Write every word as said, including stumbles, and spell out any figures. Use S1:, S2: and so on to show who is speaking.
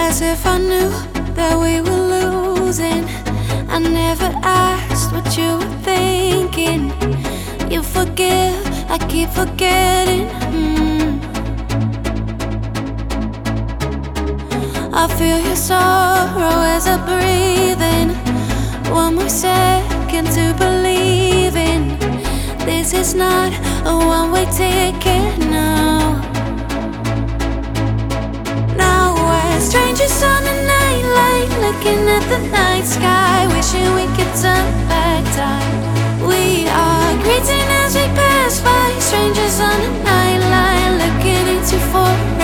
S1: As if I knew that we were losing. I never asked what you were thinking. You forgive, I keep forgetting. mm. I feel your sorrow as I breathe in. One more second to believe in. This is not a one-way ticket, no. Now we're strangers on a nightlight, looking at the night sky, wishing we could turn back time. We are greeting as we pass by, strangers on a nightline, looking into four